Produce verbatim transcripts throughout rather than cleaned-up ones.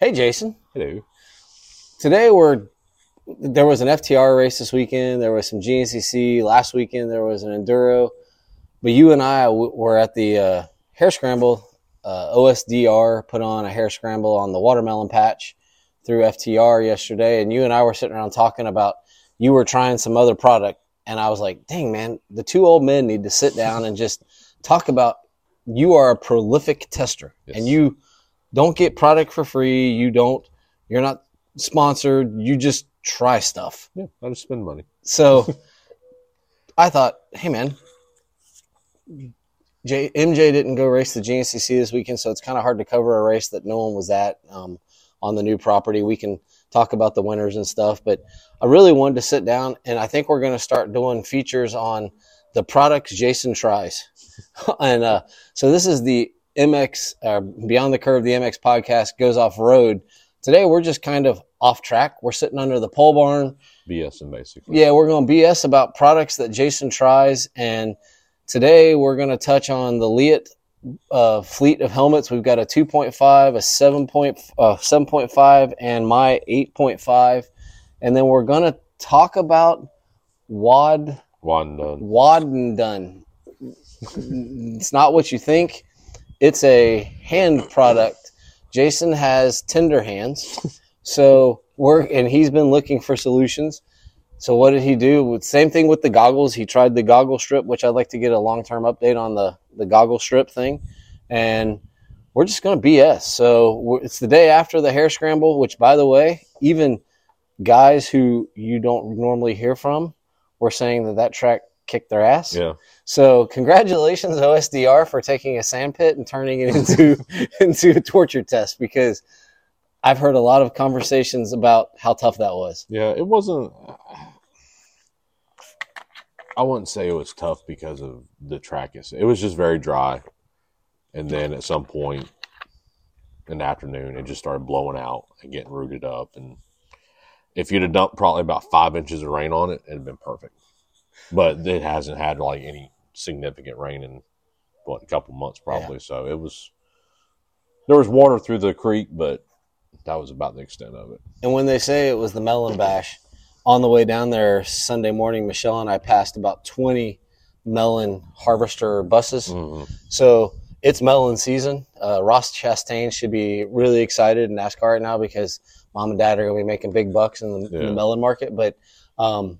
Hey, Jason. Hello. Today we're there was an F T R race this weekend. There was some G N C C last weekend. There was an enduro, but you and I w- were at the uh, hare scramble. Uh, O S D R put on a hare scramble on the watermelon patch through F T R yesterday, and you and I were sitting around talking about you were trying some other product, and I was like, "Dang man, the two old men need to sit down and just talk about." You are a prolific tester, yes. And you don't get product for free. You don't. You're not sponsored. You just try stuff. Yeah, I just spend money. So I thought, hey man, J, M J didn't go race the G N C C this weekend, so it's kind of hard to cover a race that no one was at um, on the new property. We can talk about the winners and stuff, but I really wanted to sit down, and I think we're going to start doing features on the products Jason tries. and uh, so this is the M X, uh, Beyond the Curve, the M X podcast goes off road. Today we're just kind of off track. We're sitting under the pole barn. BSing basically. Yeah, we're going to B S about products that Jason tries. And today we're going to touch on the Leatt uh, fleet of helmets. We've got a two point five, a seven point five, and my eight point five. And then we're going to talk about Wad Wadden. Wadden. It's not what you think. It's a hand product. Jason has tender hands, so we're and he's been looking for solutions. So what did he do? Same thing with the goggles. He tried the goggle strip, which I'd like to get a long-term update on the the goggle strip thing, and we're just going to B S. So we're, it's the day after the hare scramble, which, by the way, even guys who you don't normally hear from were saying that that track kicked their ass. Yeah. So congratulations, O S D R, for taking a sand pit and turning it into into a torture test, because I've heard a lot of conversations about how tough that was. Yeah, it wasn't – I wouldn't say it was tough because of the track. It was just very dry. And then at some point in the afternoon, it just started blowing out and getting rooted up. And if you'd have dumped probably about five inches of rain on it, it would have been perfect. But it hasn't had like any significant rain in what a couple months probably. Yeah. So it was there was water through the creek, but that was about the extent of it. And when they say it was the melon bash, on the way down there Sunday morning, Michelle and I passed about twenty melon harvester buses. Mm-hmm. So it's melon season. Uh, Ross Chastain should be really excited in NASCAR right now because mom and dad are going to be making big bucks in the, yeah. in the melon market. But um,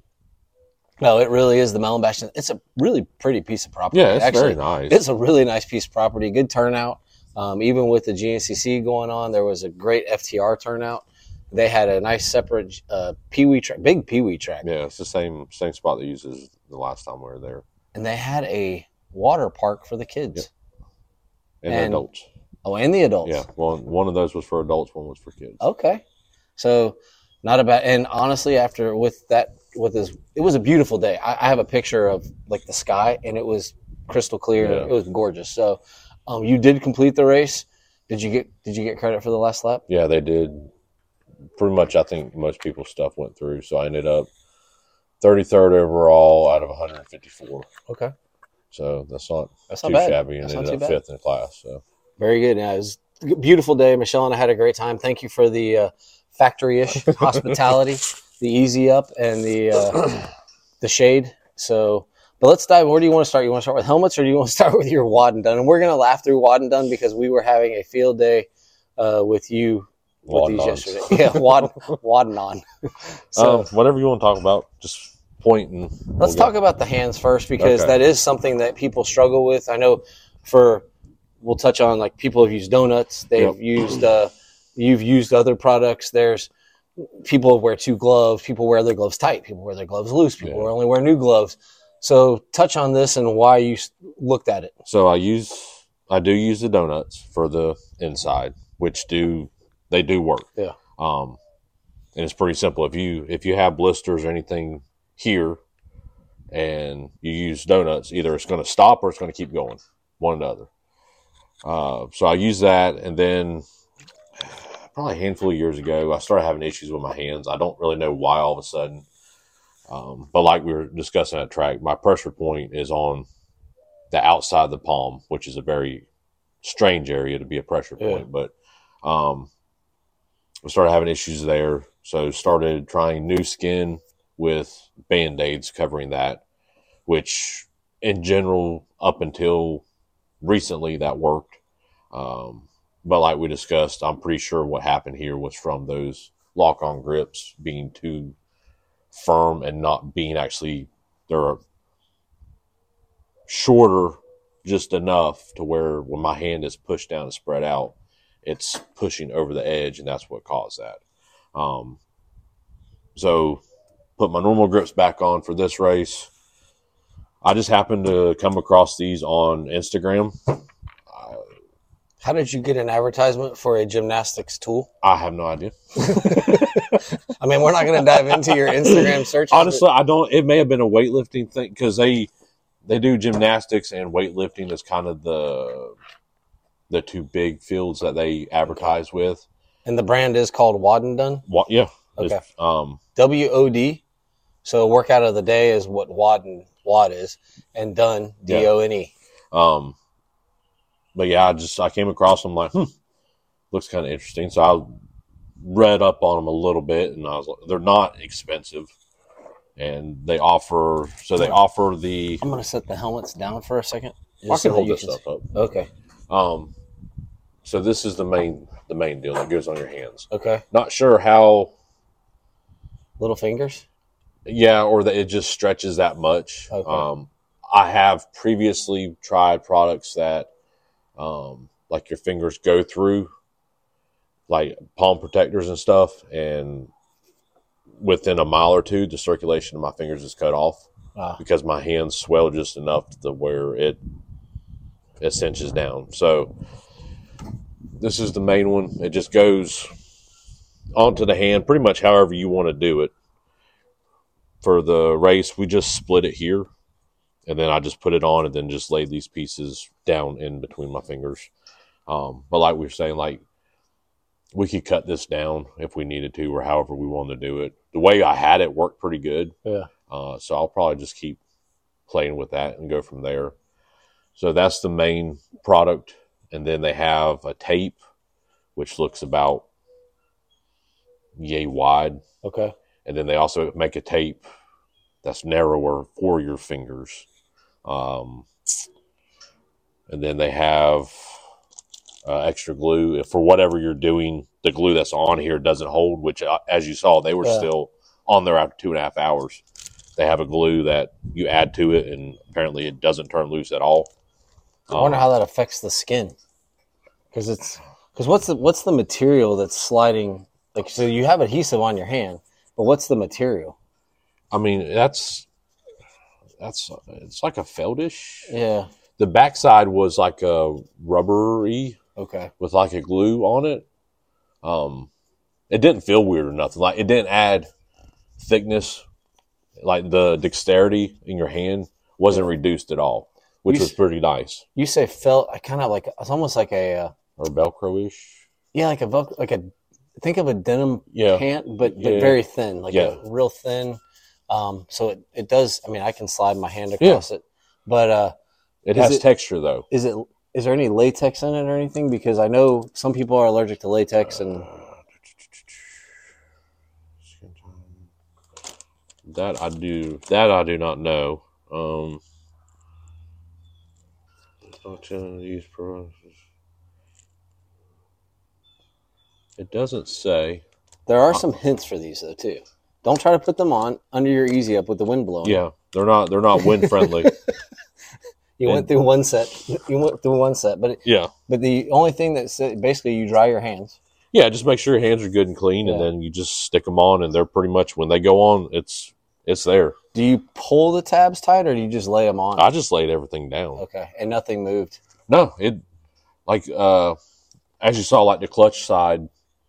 no, it really is the melon bash. It's a really pretty piece of property. Yeah, it's Actually, very nice. It's a really nice piece of property. Good turnout. Um, even with the G N C C going on, there was a great F T R turnout. They had a nice separate uh, Pee-wee track, big Pee-wee track. Yeah, it's the same same spot they used as the last time we were there. And they had a water park for the kids. Yep. And, and the adults. Oh, and the adults. Yeah, well, one of those was for adults, one was for kids. Okay. So not a bad – and honestly, after with that – with this, it was a beautiful day. I, I have a picture of like the sky, and it was crystal clear. Yeah. It was gorgeous. So, um, you did complete the race. Did you get Did you get credit for the last lap? Yeah, they did. Pretty much, I think most people's stuff went through. So I ended up thirty-third overall out of one hundred fifty-four. Okay. So that's not that's too not bad. shabby, and that's ended up bad. fifth in class. So very good. Yeah, it was a beautiful day. Michelle and I had a great time. Thank you for the uh, factory-ish hospitality. The easy up and the uh, the shade. So, but let's dive. Where do you want to start? You want to start with helmets, or do you want to start with your Wadden? And we're going to laugh through Wadden because we were having a field day uh, with you with these yesterday. Yeah, Wadden Wadden on. So, um, whatever you want to talk about, just point and. We'll let's go. talk about the hands first because okay. that is something that people struggle with. I know for we'll touch on like people have used donuts. They've yep. used. Uh, you've used other products. There's. People wear two gloves. People wear their gloves tight. People wear their gloves loose. People yeah. only wear new gloves. So touch on this and why you looked at it. So I use, I do use the donuts for the inside, which do, they do work. Yeah. Um, and it's pretty simple. If you, if you have blisters or anything here and you use donuts, either it's going to stop or it's going to keep going, one or the other. Uh, so I use that, and then probably a handful of years ago, I started having issues with my hands. I don't really know why all of a sudden. Um, but like we were discussing at track, my pressure point is on the outside of the palm, which is a very strange area to be a pressure point. Yeah. But um, I started having issues there. So started trying new skin with Band-Aids covering that, which in general, up until recently, that worked. Um, but like we discussed, I'm pretty sure what happened here was from those lock-on grips being too firm and not being actually, they're shorter just enough to where when my hand is pushed down and spread out, it's pushing over the edge, and that's what caused that. Um, so put my normal grips back on for this race. I just happened to come across these on Instagram. Uh, How did you get an advertisement for a gymnastics tool? I have no idea. I mean, we're not going to dive into your Instagram search. Honestly, I don't. It may have been a weightlifting thing because they they do gymnastics and weightlifting as kind of the the two big fields that they advertise okay. with. And the brand is called Wod and Done? What? Yeah. Okay. Um, W O D. So workout of the day is what Wod and Wad is, and Done, D O N E. Yeah. Um, but yeah, I just I came across them like, hmm, looks kind of interesting. So I read up on them a little bit, and I was like, they're not expensive, and they offer. So they offer the. I'm gonna set the helmets down for a second. I can so hold this stuff up. Okay. Um, so this is the main the main deal that goes on your hands. Okay. Not sure how. Little fingers. Yeah, or that it just stretches that much. Okay. Um, I have previously tried products that, um, like your fingers go through, like palm protectors and stuff, and within a mile or two, the circulation of my fingers is cut off ah. because my hands swell just enough to where it it cinches down. So this is the main one. It just goes onto the hand, pretty much however you want to do it. For the race, we just split it here, and then I just put it on and then just lay these pieces down in between my fingers. Um, but like we were saying, like we could cut this down if we needed to or however we wanted to do it. The way I had it worked pretty good. Yeah. Uh, so I'll probably just keep playing with that and go from there. So that's the main product. And then they have a tape, which looks about yay wide. Okay. And then they also make a tape that's narrower for your fingers. Um, and then they have uh, extra glue. If for whatever you're doing, the glue that's on here doesn't hold, which, uh, as you saw, they were yeah. still on there after two and a half hours. They have a glue that you add to it, and apparently it doesn't turn loose at all. I wonder um, how that affects the skin. Because it's because what's the what's the material that's sliding? Like, so you have adhesive on your hand. But what's the material? I mean, that's that's it's like a feltish. Yeah. The backside was like a rubbery. Okay. With like a glue on it. Um, it didn't feel weird or nothing. Like it didn't add thickness. Like the dexterity in your hand wasn't reduced at all, which you was pretty nice. You say felt? I kind of like it's almost like a uh, or Velcro-ish. Yeah, like a Velcro, like a. Think of a denim yeah. pant, but, but yeah. very thin, like yeah. a real thin. Um, so it, it does. I mean, I can slide my hand across yeah. it, but uh, it has it, texture though. Is it? Is there any latex in it or anything? Because I know some people are allergic to latex, and that I do. That I do not know. Um, these products. It doesn't say. There are some hints for these though too. Don't try to put them on under your easy up with the wind blowing. Yeah, they're not. They're not wind friendly. you and, went through one set. You went through one set, but it, yeah. But the only thing that's basically you dry your hands. Yeah, just make sure your hands are good and clean, yeah. and then you just stick them on, and they're pretty much when they go on, it's it's there. Do you pull the tabs tight, or do you just lay them on? I just laid everything down. Okay, and nothing moved. No, it like uh, as you saw, like the clutch side.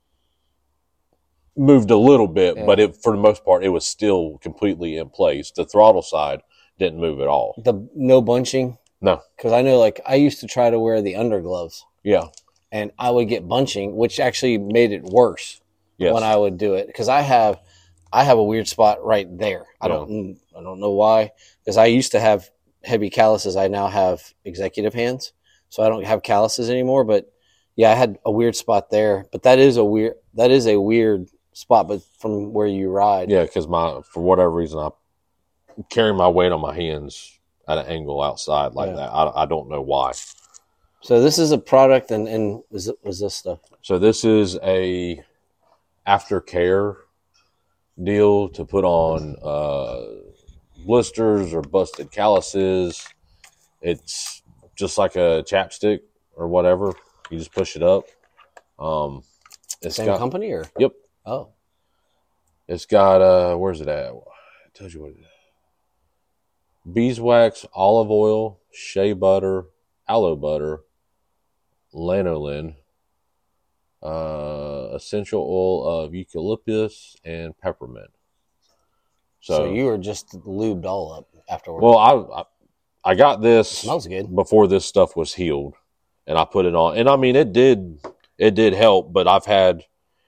Moved a little bit, yeah. but it, for the most part, it was still completely in place. The throttle side didn't move at all. The no bunching? No. Because I know, like, I used to try to wear the undergloves. Yeah. And I would get bunching, which actually made it worse yes. when I would do it. Because I have I have a weird spot right there. I yeah. don't I don't know why. Because I used to have heavy calluses. I now have executive hands. So I don't have calluses anymore. But Yeah, I had a weird spot there, but that is a weird that is a weird spot. But from where you ride, Yeah, because my for whatever reason I carry my weight on my hands at an angle outside like Yeah. that. I, I don't know why. So this is a product, and and was it was this stuff? So this is a aftercare deal to put on uh, blisters or busted calluses. It's just like a chapstick or whatever. You just push it up. Um, it's Same got, company or? Yep. Oh, It's got uh, where's it at? It tells you what it is. Beeswax, olive oil, shea butter, aloe butter, lanolin, uh, essential oil of eucalyptus, and peppermint. so, So, you were just lubed all up afterwards. well, I, I I got this It smells good. before this stuff was healed, and I put it on, and I mean it did it did help, but I've had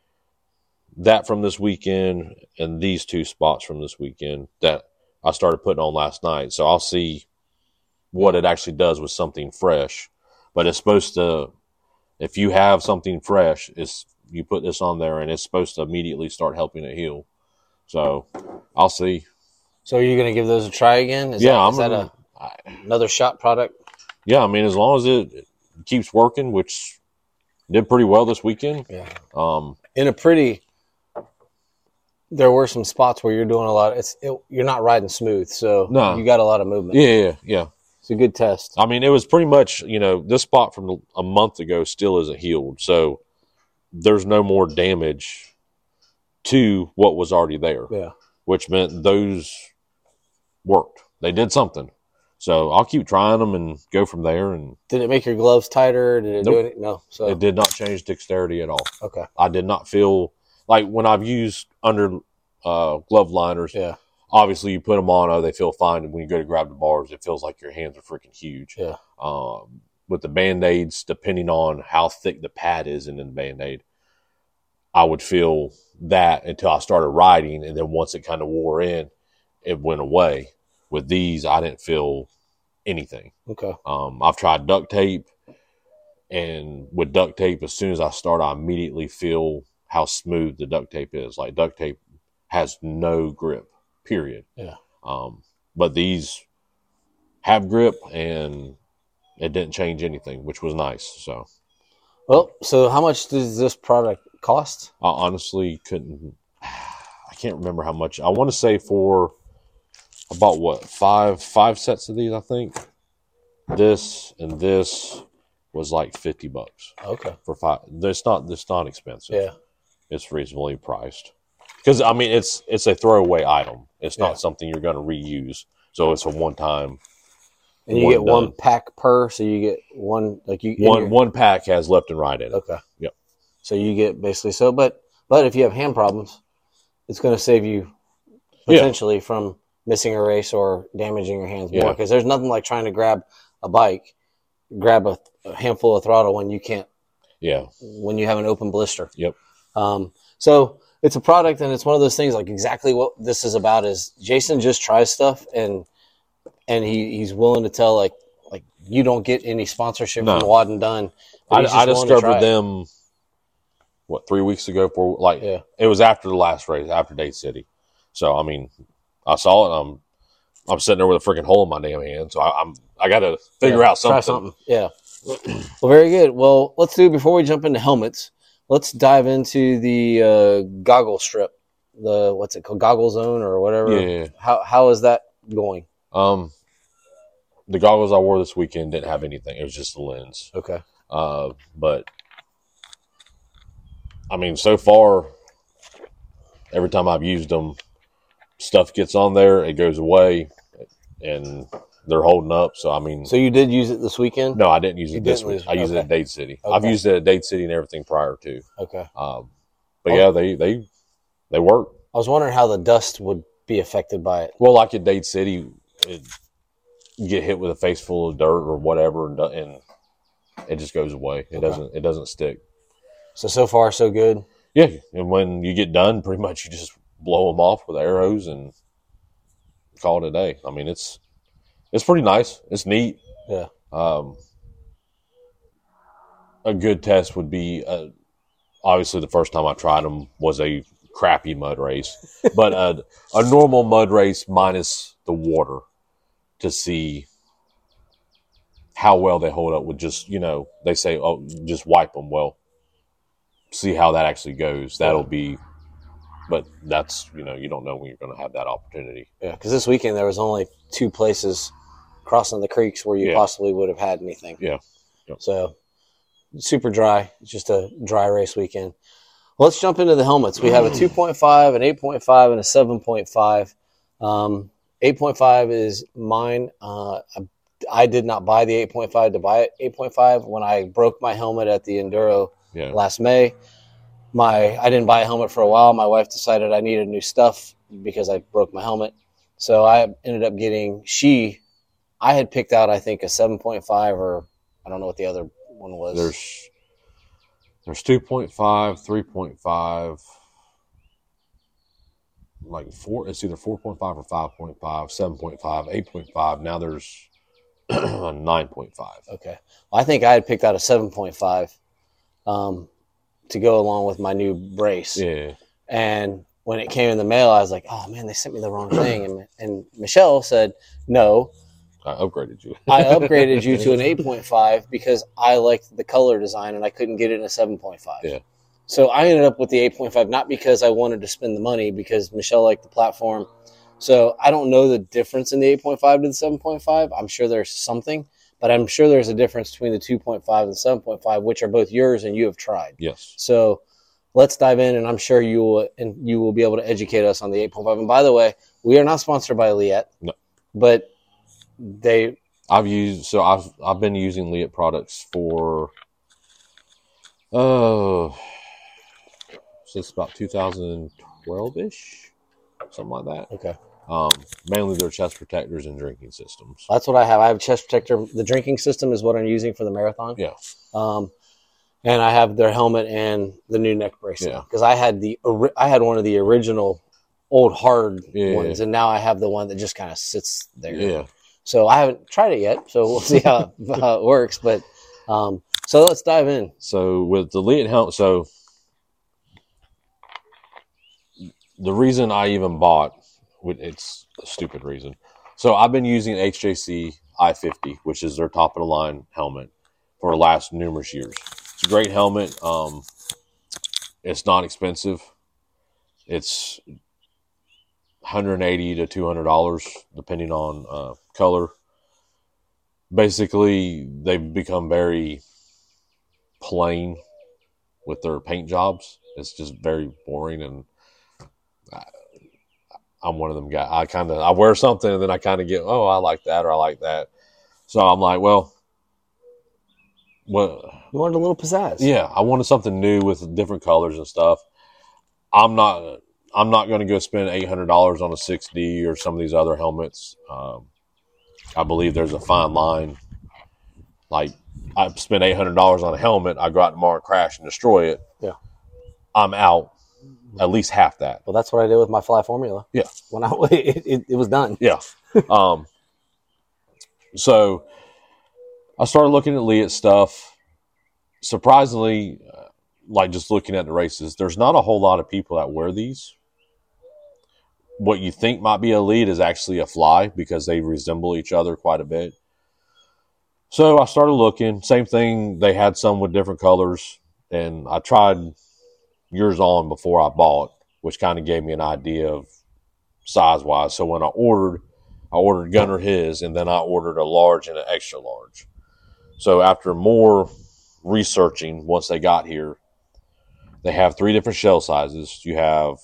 that from this weekend and these two spots from this weekend that I started putting on last night. So I'll see what it actually does with something fresh. But it's supposed to, if you have something fresh, it's you put this on there and it's supposed to immediately start helping it heal. So I'll see. So are you going to give those a try again? Is yeah, that, I'm is that gonna, a, I, another shot product? yeah. I mean, as long as it keeps working, which did pretty well this weekend. Yeah. Um, In a pretty, there were some spots where you're doing a lot. It's it, you're not riding smooth, so No. you got a lot of movement. yeah, yeah, yeah. It's a good test. I mean, it was pretty much, you know, this spot from a month ago still isn't healed. So there's no more damage to what was already there, Yeah. which meant those worked. They did something. So I'll keep trying them and go from there. And Did it make your gloves tighter? Did it do Nope. it? No. So it did not change dexterity at all. okay. I did not feel like when I've used under uh, glove liners, Yeah. obviously you put them on, oh, they feel fine. And when you go to grab the bars, it feels like your hands are freaking huge. Yeah. Um, with the Band-Aids, depending on how thick the pad is in the Band-Aid, I would feel that until I started riding. And then once it kind of wore in, it went away. With these, I didn't feel anything. Okay. Um, I've tried duct tape, and with duct tape, as soon as I start, I immediately feel how smooth the duct tape is. Like duct tape has no grip, period. Yeah. Um, but these have grip, and it didn't change anything, which was nice. So Well, so how much does this product cost? I honestly couldn't. I can't remember how much. I want to say for about what five five sets of these. I think this and this was like fifty bucks Okay. for five. It's not. It's not expensive. Yeah. It's reasonably priced. Because I mean, it's it's a throwaway item. It's not Yeah. something you're going to reuse. So it's a one time. And you One get one done. pack per, so you get one like you in One your- one pack has left and right in it. Okay. Yep. So you get basically so, but but if you have hand problems, it's going to save you Yeah. potentially from missing a race or damaging your hands more. Yeah. Because there's nothing like trying to grab a bike, grab a, a handful of throttle when you can't, Yeah. when you have an open blister. Yep. Um, so it's a product, and it's one of those things. Like exactly what this is about is Jason just tries stuff, and and he, he's willing to tell like like you don't get any sponsorship No. from Wad and Dunn. but I, he's just I willing to try discovered it. them. What three weeks ago? For like, Yeah. it was after the last race, after Dade City. So I mean, I saw it. I'm I'm sitting there with a freaking hole in my damn hand. So I, I'm I got to figure Yeah, out something. Try something. Yeah. Well, very good. Well, let's do before we jump into helmets. Let's dive into the uh, goggle strip. The what's it called? Goggle zone or whatever. Yeah. How how is that going? Um, the goggles I wore this weekend didn't have anything. It was just the lens. Okay. Uh, but I mean, so far, every time I've used them, stuff gets on there, it goes away, and they're holding up. So I mean, So you did use it this weekend? no, I didn't use You it this didn't week. use- I used it okay. at Dade City. Okay. I've used it at Dade City and everything prior to. Okay. Um, but Oh. yeah, they they they work. I was wondering how the dust would be affected by it. Well, like at Dade City, it, you get hit with a face full of dirt or whatever, and, and it just goes away. It Okay. doesn't it doesn't stick. So so far so good. Yeah, and when you get done, pretty much you just blow them off with arrows and call it a day. I mean, it's it's pretty nice. It's neat. Yeah. Um, a good test would be, uh, obviously the first time I tried them was a crappy mud race, but a, a normal mud race minus the water to see how well they hold up with just, you know, they say, oh, just wipe them. Well, see how that actually goes. That'll be, but that's, you know, you don't know when you're going to have that opportunity. Yeah, because this weekend there was only two places crossing the creeks where you Yeah. possibly would have had anything. Yeah. Yep. So super dry. It's just a dry race weekend. Well, let's jump into the helmets. We have a two point five, an eight point five, and a seven point five. Um, eight point five is mine. Uh, I, I did not buy the eight point five to buy it. eight point five, when I broke my helmet at the Enduro Yeah. last May, my I didn't buy a helmet for a while. My wife decided I needed new stuff because I broke my helmet. So I ended up getting, she, I had picked out, I think, a seven point five, or I don't know what the other one was. There's there's two point five, three point five, like four. It's either four point five or five point five, seven point five, eight point five. Now there's a nine point five. Okay. Well, I think I had picked out a seven point five um, to go along with my new brace. Yeah. And when it came in the mail, I was like, oh, man, they sent me the wrong thing. And, and Michelle said, no, I upgraded you. I upgraded you to an eight point five because I liked the color design and I couldn't get it in a seven point five. Yeah. So I ended up with the eight point five, not because I wanted to spend the money, because Michelle liked the platform. So I don't know the difference in the eight point five to the seven point five. I'm sure there's something, but I'm sure there's a difference between the two point five and the seven point five, which are both yours and you have tried. Yes. So let's dive in, and I'm sure you will, and you will be able to educate us on the eight point five. And by the way, we are not sponsored by Leatt. No. But they, I've used so I've I've been using Leatt products for oh since about two thousand twelve ish, something like that. okay. Um, mainly their chest protectors and drinking systems. That's what I have. I have a chest protector. The drinking system is what I'm using for the marathon. Yeah. Um, and I have their helmet and the new neck brace. Yeah. Because I had the ori- I had one of the original old hard Yeah. ones, and now I have the one that just kind of sits there. Yeah. So I haven't tried it yet. So we'll see how, how it works. But um, so let's dive in. So with the Leatt helmet, so the reason I even bought, it's a stupid reason. So I've been using H J C I fifty, which is their top of the line helmet, for the last numerous years. It's a great helmet. Um, it's not expensive. It's one hundred eighty to two hundred dollars depending on uh, color. Basically, they've become very plain with their paint jobs. It's just very boring, and I, I'm one of them guys. I kind of I wear something and then I kind of get, oh, I like that or I like that. So I'm like, well, what? You wanted a little pizzazz. Yeah, I wanted something new with different colors and stuff. I'm not. I'm not going to go spend eight hundred dollars on a six D or some of these other helmets. Um, I believe there's a fine line. Like, I spend eight hundred dollars on a helmet, I go out tomorrow and crash and destroy it. Yeah. I'm out at least half that. Well, that's what I did with my Fly Formula. Yeah. When I it, it, it was done. Yeah. um. So I started looking at Leatt stuff. Surprisingly, uh, like just looking at the races, there's not a whole lot of people that wear these. What you think might be a Leatt is actually a Fly because they resemble each other quite a bit. So I started looking. Same thing. They had some with different colors, and I tried yours on before I bought, which kind of gave me an idea of size-wise. So when I ordered, I ordered Gunnar his, and then I ordered a large and an extra large. So after more researching, once they got here, they have three different shell sizes. You have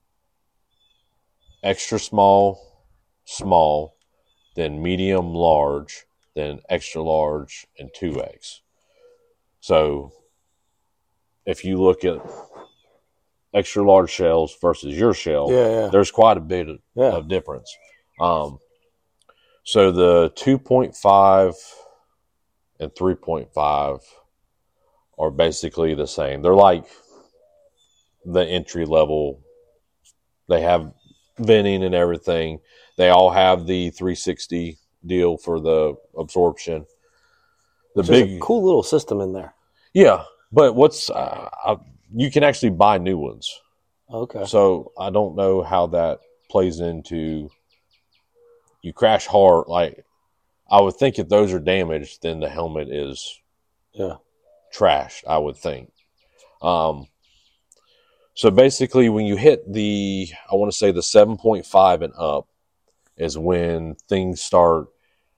extra small, small, then medium, large, then extra large, and two X. So if you look at extra large shells versus your shell, Yeah, yeah. there's quite a bit of, Yeah. of difference. Um, so the two point five and three point five are basically the same. They're like the entry level. They have venting and everything. They all have the three sixty deal for the absorption. The Which is big, a cool little system in there. Yeah, but what's uh, I, you can actually buy new ones. Okay. So I don't know how that plays into you crash hard. Like I would think if those are damaged, then the helmet is Yeah. trashed. I would think. Um, so basically, when you hit the, I want to say the seven point five and up is when things start.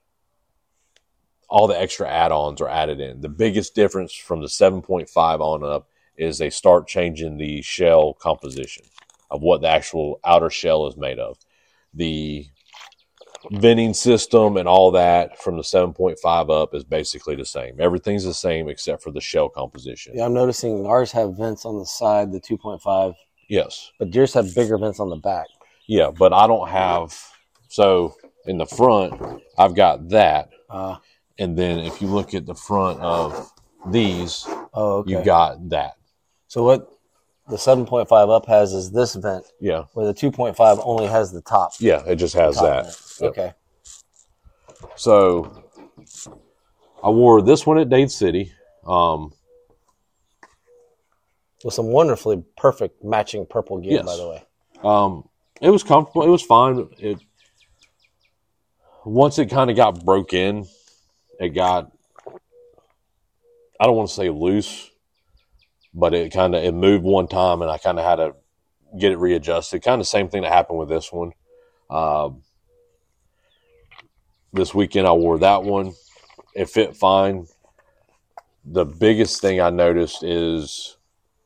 All the extra add-ons are added in. The biggest difference from the seven point five on up is they start changing the shell composition of what the actual outer shell is made of. The venting system and all that from the seven point five up is basically the same. Everything's the same except for the shell composition. Yeah, I'm noticing ours have vents on the side, the two point five, Yes. but yours have bigger vents on the back. Yeah, but I don't have, so in the front, I've got that. Uh, And then if you look at the front of these, oh, okay. you got that. So what the seven point five up has is this vent, Yeah. where the two point five only has the top. Yeah, it just has top that. vent. Yep. Okay. So I wore this one at Dade City. Um, With some wonderfully perfect matching purple gear, Yes. by the way. um, it was comfortable. It was fine. It once it kind of got broke in, it got, I don't want to say loose, but it kind of, it moved one time and I kind of had to get it readjusted. Kind of same thing that happened with this one. Um, this weekend I wore that one. It fit fine. The biggest thing I noticed is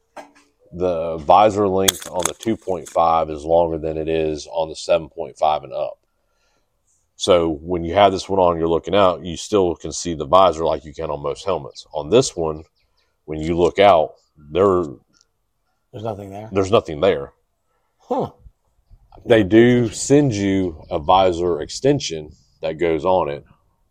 the visor length on the two point five is longer than it is on the seven point five and up. So when you have this one on, you're looking out, you still can see the visor like you can on most helmets. On this one, when you look out, there There's nothing there. there's nothing there. Huh. They do send you a visor extension that goes on it,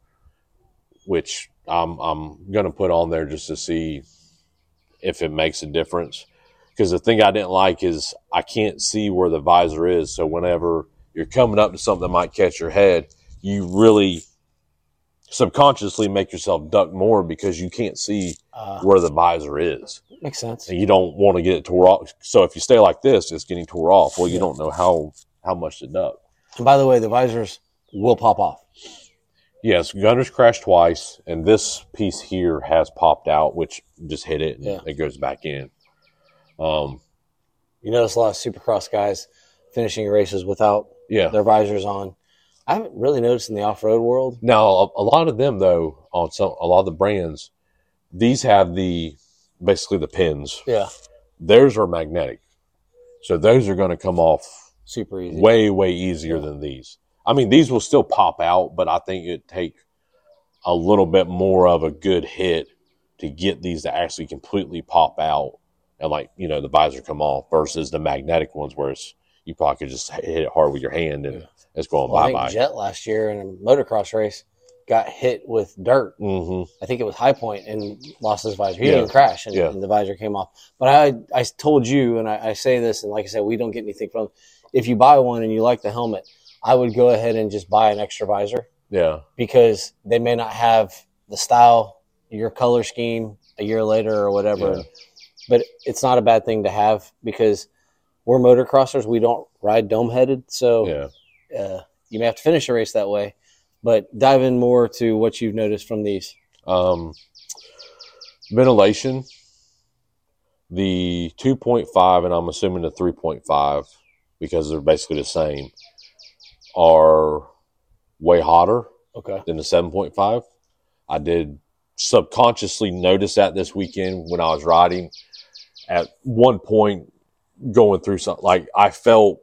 which I'm I'm gonna put on there just to see if it makes a difference. Because the thing I didn't like is I can't see where the visor is. So whenever you're coming up to something that might catch your head, you really subconsciously make yourself duck more because you can't see Uh, where the visor is. makes sense. And you don't want to get it tore off. So if you stay like this, it's getting tore off. Well, you Yeah. don't know how, how much to duck. And by the way, the visors will pop off. Yes, Gunner's crashed twice, and this piece here has popped out, which just hit it and Yeah. it goes back in. Um, You notice a lot of Supercross guys finishing races without yeah. their visors on. I haven't really noticed in the off-road world. Now, a, a lot of them, though, on some a lot of the brands, these have the basically the pins. Yeah. Theirs are magnetic, so those are going to come off Super easy. way way easier Yeah. than these. I mean, these will still pop out, but I think it'd take a little bit more of a good hit to get these to actually completely pop out and, like, you know, the visor come off versus the magnetic ones where it's, you probably could just hit it hard with your hand and Yeah. it's going Well, I bye think bye. Jet last year in a motocross race got hit with dirt. Mm-hmm. I think it was High Point and lost his visor. He Yeah. didn't even crash, and, Yeah. and the visor came off. But I, I told you, and I, I say this, and like I said, we don't get anything from. If you buy one and you like the helmet, I would go ahead and just buy an extra visor Yeah. because they may not have the style, your color scheme a year later or whatever. Yeah. But it's not a bad thing to have because we're motocrossers. We don't ride dome headed, so Yeah. uh, you may have to finish a race that way. But dive in more to what you've noticed from these. Um, ventilation, the two point five, and I'm assuming the three point five, because they're basically the same, are way hotter Okay. than the seven point five. I did subconsciously notice that this weekend when I was riding. At one point, going through something, like I felt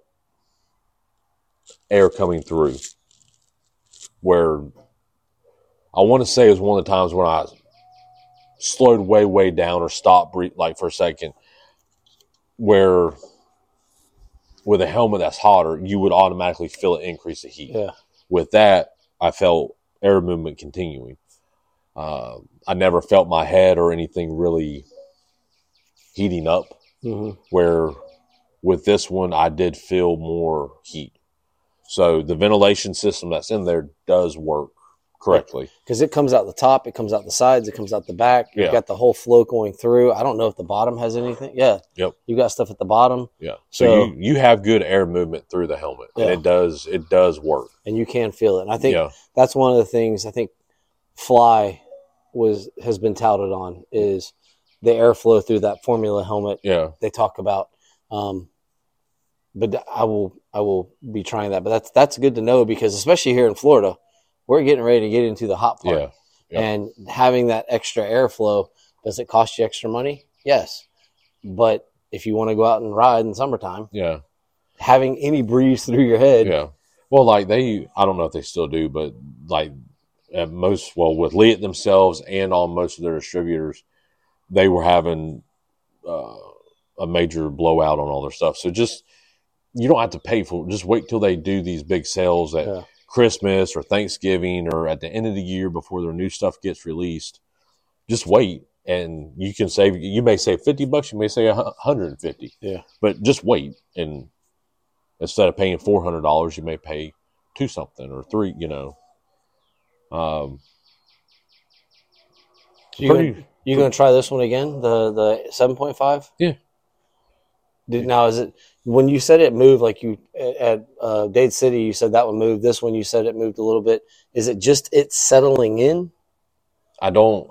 air coming through. Where I want to say it was one of the times when I slowed way, way down or stopped breathe, like for a second, where with a helmet that's hotter, you would automatically feel it increase the heat. Yeah. With that, I felt air movement continuing. Uh, I never felt my head or anything really heating up, Mm-hmm. where with this one, I did feel more heat. So the ventilation system that's in there does work correctly. Because it comes out the top, it comes out the sides, it comes out the back. You've Yeah. got the whole flow going through. I don't know if the bottom has anything. Yeah. Yep. You got stuff at the bottom. Yeah. So, So- you, you have good air movement through the helmet, and Yeah. it does it does work. And you can feel it. And I think Yeah. that's one of the things I think Fly was has been touted on is the airflow through that Formula helmet. Yeah. They talk about, um, but I will I will be trying that. But that's that's good to know because especially here in Florida, we're getting ready to get into the hot part. Yeah. Yeah. And having that extra airflow, does it cost you extra money? Yes, but if you want to go out and ride in summertime, Yeah. having any breeze through your head, Yeah. Well, like they, I don't know if they still do, but like at most, well, with Leatt themselves and on most of their distributors, they were having uh, a major blowout on all their stuff. So just, you don't have to pay for it. Just wait till they do these big sales at Yeah. Christmas or Thanksgiving or at the end of the year before their new stuff gets released. Just wait. And you can save, you may save fifty bucks, you may save one hundred fifty. Yeah. But just wait. And instead of paying four hundred dollars, you may pay two something or three, you know. Um, So you pretty, gonna, you gonna try this one again? The the seven point five? Yeah. Did now is it when you said it moved like you at uh, Dade City? You said that one moved. This one you said it moved a little bit. Is it just it settling in? I don't,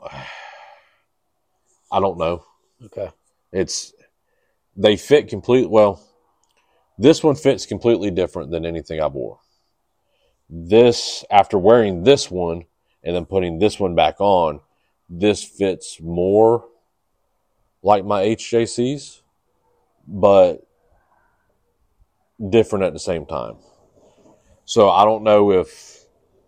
I don't know. Okay. It's, they fit complete. Well, this one fits completely different than anything I wore. This, after wearing this one and then putting this one back on, this fits more like my H J Cs, but different at the same time. So I don't know if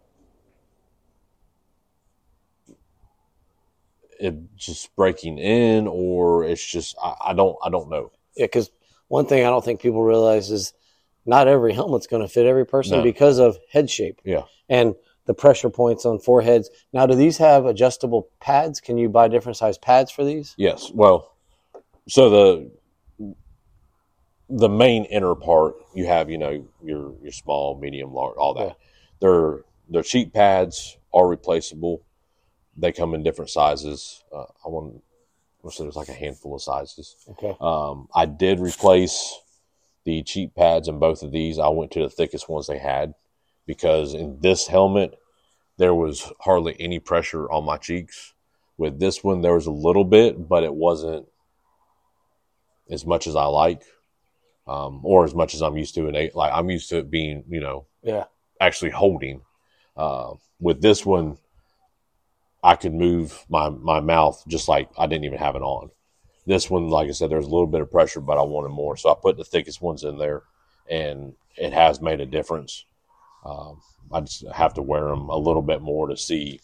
it's just breaking in or it's just, I, I don't, I don't know. Yeah, because one thing I don't think people realize is not every helmet's going to fit every person No. because of head shape Yeah. and the pressure points on foreheads. Now, do these have adjustable pads? Can you buy different size pads for these? Yes. Well, so the the main inner part you have, you know, your your small, medium, large, all that. Yeah. Their their cheek pads are replaceable. They come in different sizes. Uh, I want to say there's like a handful of sizes. Okay. Um, I did replace the cheek pads in both of these. I went to the thickest ones they had because in this helmet there was hardly any pressure on my cheeks. With this one, there was a little bit, but it wasn't as much as I like, um, or as much as I'm used to. And like I'm used to it being, you know, Yeah. actually holding. Uh, with this one, I could move my my mouth just like I didn't even have it on. This one, like I said, there's a little bit of pressure, but I wanted more, so I put the thickest ones in there, and it has made a difference. Um, I just have to wear them a little bit more to see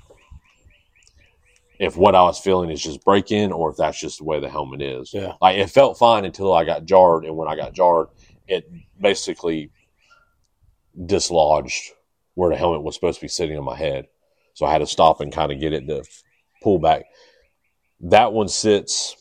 if what I was feeling is just break-in or if that's just the way the helmet is. Yeah. Like it felt fine until I got jarred, and when I got jarred, it basically dislodged where the helmet was supposed to be sitting on my head. So I had to stop and kind of get it to pull back. That one sits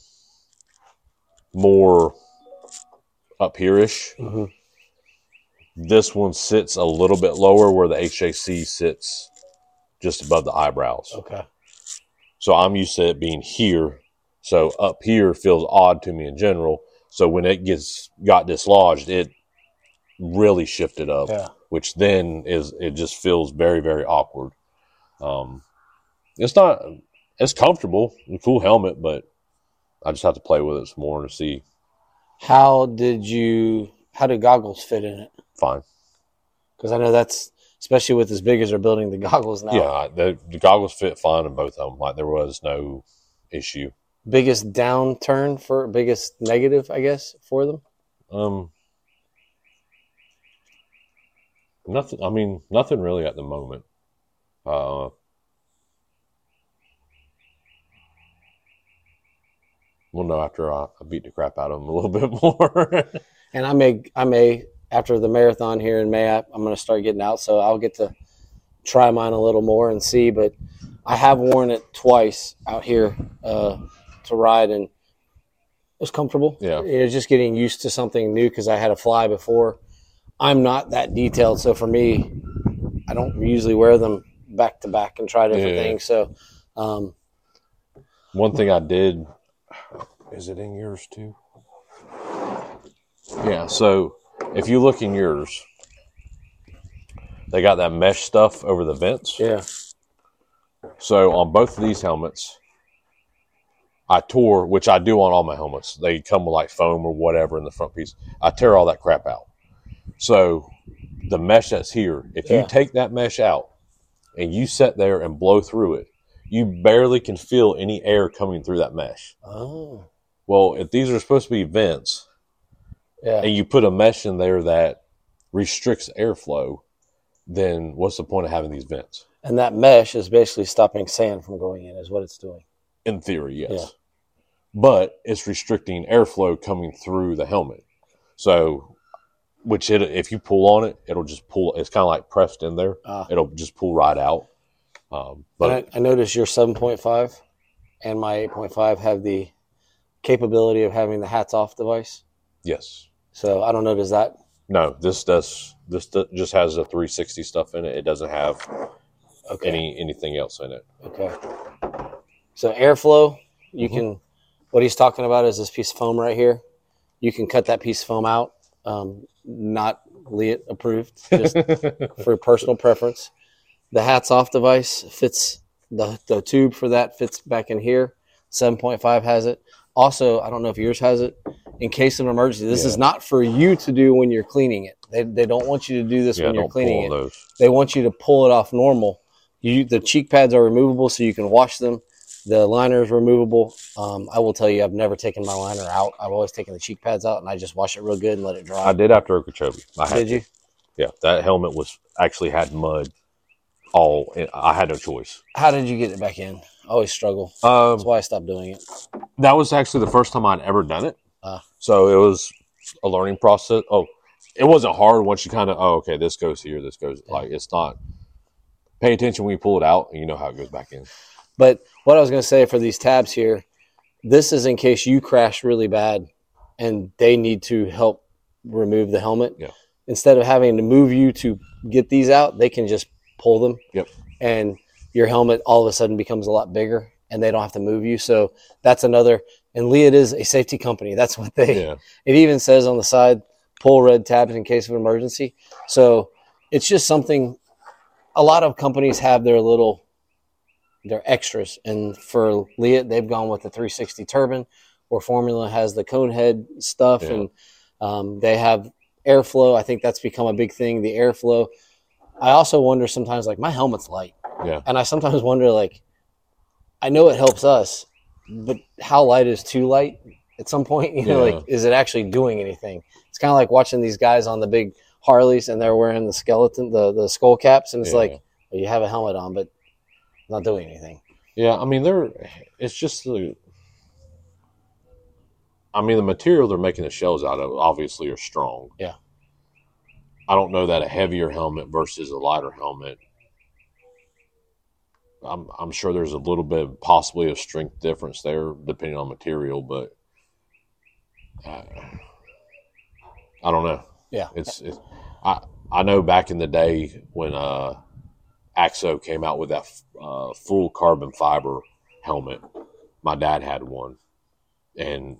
more up here-ish. Mm-hmm. This one sits a little bit lower where the H J C sits just above the eyebrows. Okay. So I'm used to it being here. So up here feels odd to me in general. So when it gets got dislodged, it really shifted up, Yeah. which then is it just feels very, very awkward. Um, it's not it's comfortable, a cool helmet, but I just have to play with it some more to see. How did you? How did goggles fit in it? Fine. Because I know that's especially with as big as they're building the goggles now. Yeah, the, the goggles fit fine in both of them. Like there was no issue. Biggest downturn for biggest negative, I guess, for them. Um, nothing. I mean, nothing really at the moment. Uh, we'll know after I, I beat the crap out of them a little bit more. And I may, I may after the marathon here in May, I, I'm going to start getting out, so I'll get to try mine a little more and see. But I have worn it twice out here uh, to ride, and it was comfortable. Yeah. You know, just getting used to something new because I had a Fly before. I'm not that detailed, so for me, I don't usually wear them back to back and try different Yeah. things. So, um, one thing I did, is it in yours too? Yeah. So if you look in yours, they got that mesh stuff over the vents. yeah, So on both of these helmets, I tore, which I do on all my helmets. They come with like foam or whatever in the front piece. I tear all that crap out. So the mesh that's here, if Yeah. you take that mesh out and you sit there and blow through it, you barely can feel any air coming through that mesh. oh, Well, if these are supposed to be vents yeah, and you put a mesh in there that restricts airflow, then what's the point of having these vents? and that mesh is basically stopping sand from going in, is what it's doing. In theory, yes. Yeah. But it's restricting airflow coming through the helmet. So, which it, if you pull on it, it'll just pull. It's kind of like pressed in there. Ah. It'll just pull right out. Um, but And I, I noticed your seven point five and my eight point five have the capability of having the hats off device. yes, So I don't know, does that? no, this does. This do, just has the three sixty stuff in it. It doesn't have Okay. any anything else in it. Okay. So airflow, you Mhm. can, what he's talking about is this piece of foam right here. You can cut that piece of foam out, um, not Leatt approved, just for personal preference. The hats off device fits, the, the tube for that fits back in here. seven point five has it. Also, I don't know if yours has it. In case of an emergency, this Yeah. is not for you to do when you're cleaning it. They, they don't want you to do this Yeah, when you're don't cleaning pull it. on those. They want you to pull it off normal. You, the cheek pads are removable, so you can wash them. The liner is removable. Um, I will tell you, I've never taken my liner out. I've always taken the cheek pads out, and I just wash it real good and let it dry. I did after Okeechobee. I had Did to. you? Yeah, that helmet was actually had mud. All I had no choice. How did you get it back in? I always struggle. Um, That's why I stopped doing it. that was actually the first time I'd ever done it. Ah. So it was a learning process. Oh, it wasn't hard once you kind of, oh, okay, this goes here, this goes, Yeah. like, it's not, pay attention when you pull it out and you know how it goes back in. But what I was going to say for these tabs here, this is in case you crash really bad and they need to help remove the helmet. Yeah. Instead of having to move you to get these out, they can just pull them. Yep. And your helmet all of a sudden becomes a lot bigger and they don't have to move you. So that's another, and Leatt is a safety company. That's what they, Yeah. it even says on the side, pull red tabs in case of emergency. So it's just something, a lot of companies have their little, their extras. And for Leatt, they've gone with the three sixty turbine, where Formula has the cone head stuff. Yeah. And um, they have airflow. I think that's become a big thing, the airflow. I also wonder sometimes, like, my helmet's light. Yeah. And I sometimes wonder, like, I know it helps us, but how light is too light at some point? You know, Yeah. like, is it actually doing anything? It's kind of like watching these guys on the big Harleys and they're wearing the skeleton, the, the skull caps. And it's Yeah. like, well, you have a helmet on, but not doing anything. Yeah. I mean, they're, it's just the, I mean, the material they're making the shells out of obviously are strong. Yeah. I don't know that a heavier helmet versus a lighter helmet. I'm I'm sure there's a little bit possibly a strength difference there depending on material, but uh, I don't know. Yeah. It's, it's I I know back in the day when uh, Axo came out with that uh, full carbon fiber helmet, my dad had one, and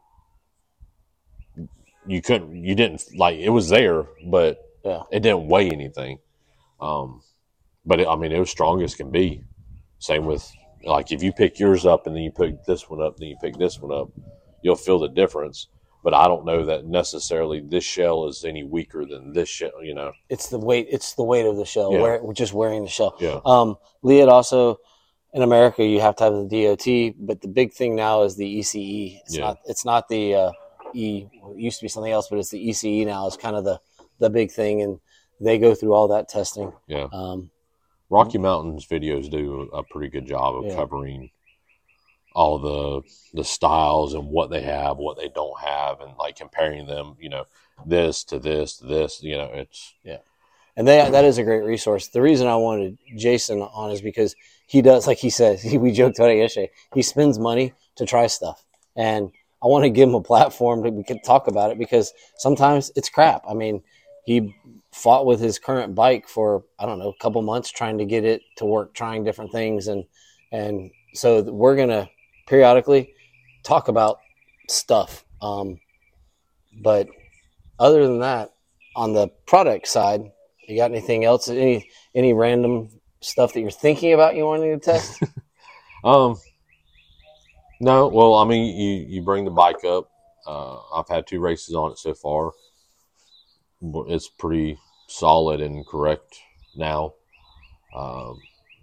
you couldn't, you didn't like it was there, but Yeah. it didn't weigh anything. Um, but it, I mean, it was strong as can be. Same with like if you pick yours up and then you pick this one up, then you pick this one up, you'll feel the difference. But I don't know that necessarily this shell is any weaker than this shell. You know, It's the weight. It's the weight of the shell. Yeah. Wear, just wearing the shell. yeah, Um, Leatt also, in America, you have to have the D O T, but the big thing now is the E C E. It's Yeah. not. It's not the uh, E. It used to be something else, but it's the E C E now. Is kind of the the big thing, and they go through all that testing. yeah. Um, Rocky Mountain's videos do a pretty good job of Yeah. covering all the the styles and what they have, what they don't have, and like comparing them. You know, this to this to this. You know, it's and they, that is a great resource. The reason I wanted Jason on is because he does, like he says, he, we joked about it yesterday. He spends money to try stuff, and I want to give him a platform that we can talk about it because sometimes it's crap. I mean, he fought with his current bike for, I don't know, a couple months trying to get it to work, trying different things. And, and so we're going to periodically talk about stuff. Um, but other than that, on the product side, you got anything else? Any, any random stuff that you're thinking about you wanting to test? um, no, well, I mean, you, you bring the bike up. Uh, I've had two races on it so far. It's pretty solid and correct now. Um,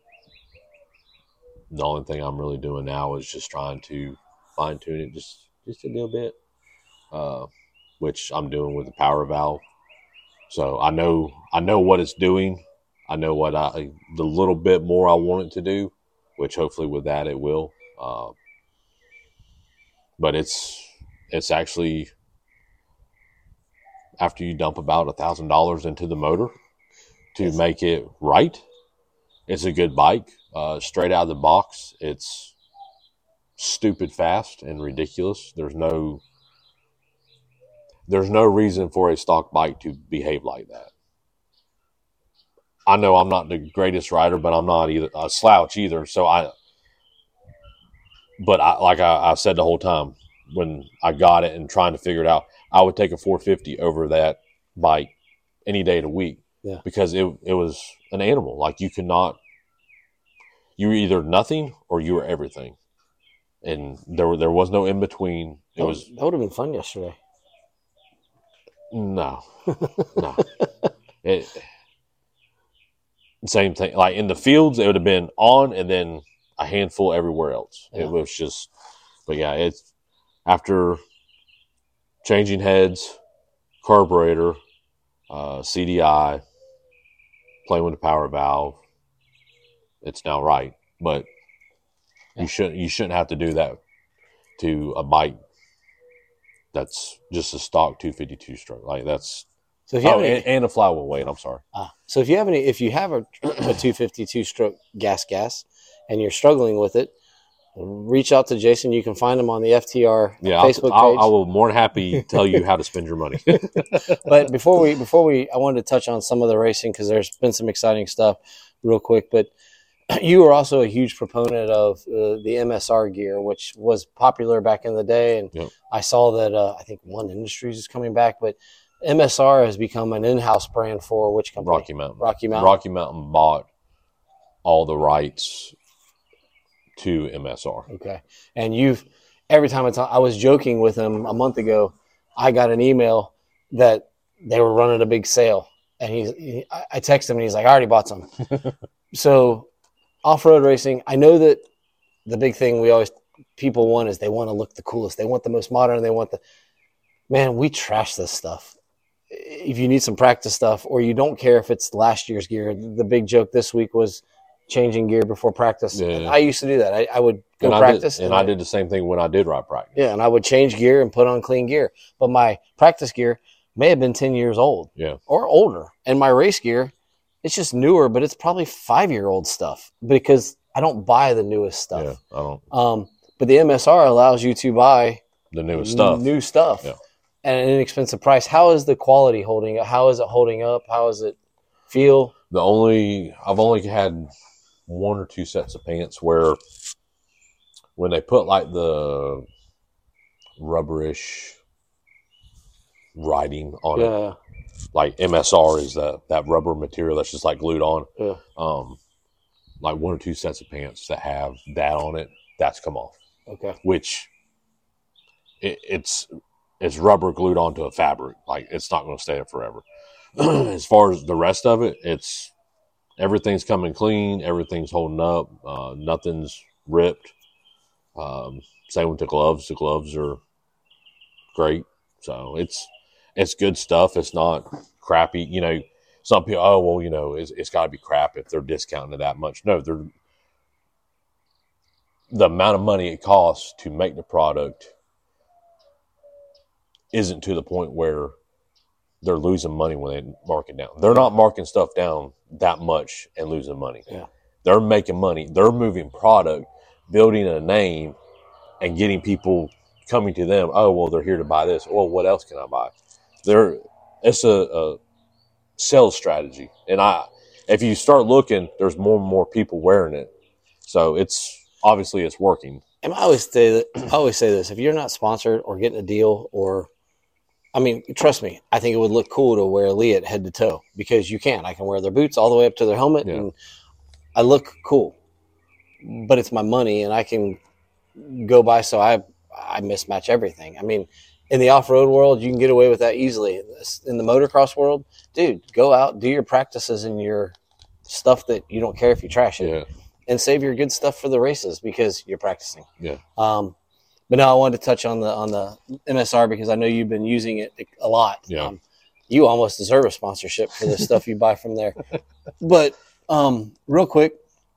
the only thing I'm really doing now is just trying to fine tune it just, just a little bit, uh, which I'm doing with the power valve. So I know, I know what it's doing. I know what I, the little bit more I want it to do, which hopefully with that it will. Uh, but it's, it's actually, after you dump about a thousand dollars into the motor to yes. make it right, it's a good bike. Uh, straight out of the box, it's stupid fast and ridiculous. There's no, there's no reason for a stock bike to behave like that. I know I'm not the greatest rider, but I'm not either a slouch either. So I, but I, like I, I said the whole time when I got it and trying to figure it out, I would take a four fifty over that bike any day of the week. Yeah. Because it it was an animal. Like you could not, you were either nothing or you were everything. And there were, there was no in between. It that, was, that would have been fun yesterday. No, no. It, same thing. Like in the fields, it would have been on and then a handful everywhere else. Yeah. It was just, but yeah, it's after changing heads, carburetor, uh, C D I, playing with the power valve, it's now right. But yeah. you shouldn't you shouldn't have to do that to a bike that's just a stock two fifty-two stroke. Like that's so if you oh, have any, and, and a flywheel weight. I'm sorry. Ah, so if you have any, if you have a, a two fifty-two stroke gas gas, and you're struggling with it, reach out to Jason. You can find him on the F T R yeah, Facebook I'll, page. I'll, I will more than happy tell you how to spend your money. But before we, before we, I wanted to touch on some of the racing because there's been some exciting stuff real quick. But you were also a huge proponent of uh, the M S R gear, which was popular back in the day. And yep. I saw that uh, I think One Industries is coming back, but M S R has become an in-house brand for which company? Rocky Mountain. Rocky Mountain. Rocky Mountain bought all the rights to M S R. Okay. And you've, every time I talk, I was joking with him a month ago, I got an email that they were running a big sale. And he's, he, I texted him and he's like, I already bought some. So off-road racing, I know that the big thing we always, people want is they want to look the coolest. They want the most modern. They want the, man, we trash this stuff. If you need some practice stuff or you don't care if it's last year's gear, the big joke this week was changing gear before practice. Yeah. I used to do that. I, I would go and practice. I did, and, and I, I did the same thing when I did ride practice. Yeah, and I would change gear and put on clean gear. But my practice gear may have been ten years old yeah. or older. And my race gear, it's just newer, but it's probably five-year-old stuff because I don't buy the newest stuff. Yeah, I don't. Um, but the M S R allows you to buy the newest stuff. New stuff. Yeah. At an inexpensive price. How is the quality holding up? How is it holding up? How does it feel? The only I've only had one or two sets of pants where when they put like the rubberish writing on yeah. it, like M S R is that that rubber material that's just like glued on. Yeah. Um, like one or two sets of pants that have that on it, that's come off. Okay. Which it, it's. It's rubber glued onto a fabric. Like, it's not going to stay there forever. As far as the rest of it, it's everything's coming clean. Everything's holding up. Uh, nothing's ripped. Um, same with the gloves. The gloves are great. So it's it's good stuff. It's not crappy. You know, some people, oh, well, you know, it's, it's got to be crap if they're discounting it that much. No, they're the amount of money it costs to make the product isn't to the point where they're losing money when they mark it down. They're not marking stuff down that much and losing money. Yeah. They're making money. They're moving product, building a name, and getting people coming to them. Oh, well, they're here to buy this. Well, what else can I buy? They're, it's a, a sales strategy. And I, if you start looking, there's more and more people wearing it. So it's obviously it's working. And I always say that I always say this: if you're not sponsored or getting a deal, or I mean, trust me, I think it would look cool to wear Leatt head to toe because you can. I can wear their boots all the way up to their helmet, Yeah. and I look cool. But it's my money, and I can go by, so I I mismatch everything. I mean, in the off-road world, you can get away with that easily. In the motocross world, dude, go out, do your practices and your stuff that you don't care if you trash it, Yeah. and save your good stuff for the races because you're practicing. Yeah. Um, but now I wanted to touch on the on the M S R because I know you've been using it a lot. Yeah. Um, you almost deserve a sponsorship for the stuff you buy from there. But um, real quick,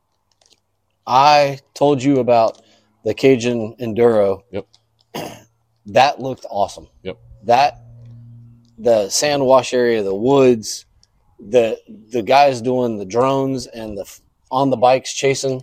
I told you about the Cajun Enduro. Yep. That looked awesome. Yep. That the sand wash area, the woods, the the guys doing the drones and the on the bikes chasing.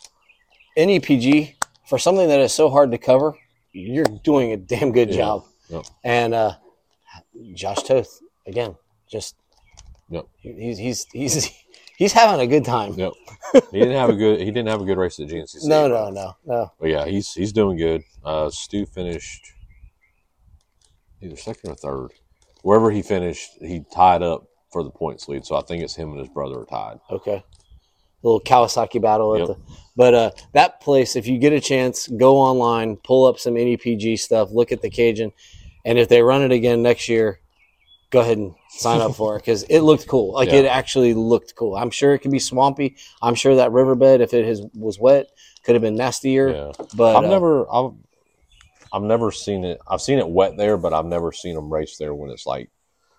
N E P G for something that is so hard to cover, you're doing a damn good Yeah. job. Yep. And uh, Josh Toth again, just Yep. he's he's he's he's having a good time. Yep. He didn't have a good. He didn't have a good race at G N C C. No, no, no, no. But yeah, he's he's doing good. Uh, Stu finished either second or third. Wherever he finished, he tied up for the points lead. So I think it's him and his brother are tied. Okay. Little Kawasaki battle at Yep. the, but uh, that place. If you get a chance, go online, pull up some N E P G stuff, look at the Cajun, and if they run it again next year, go ahead and sign up for it because it looked cool. Like Yeah. it actually looked cool. I'm sure it could be swampy. I'm sure that riverbed, if it has, was wet, could have been nastier. Yeah. But I've uh, never I've I've never seen it. I've seen it wet there, but I've never seen them race there when it's like